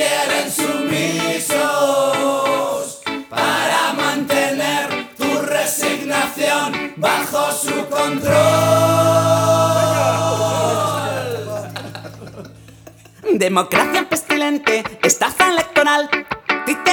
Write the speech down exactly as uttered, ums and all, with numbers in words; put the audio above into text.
quieren sumisos para mantener tu resignación bajo su control. Democracia pestilente, estafa electoral.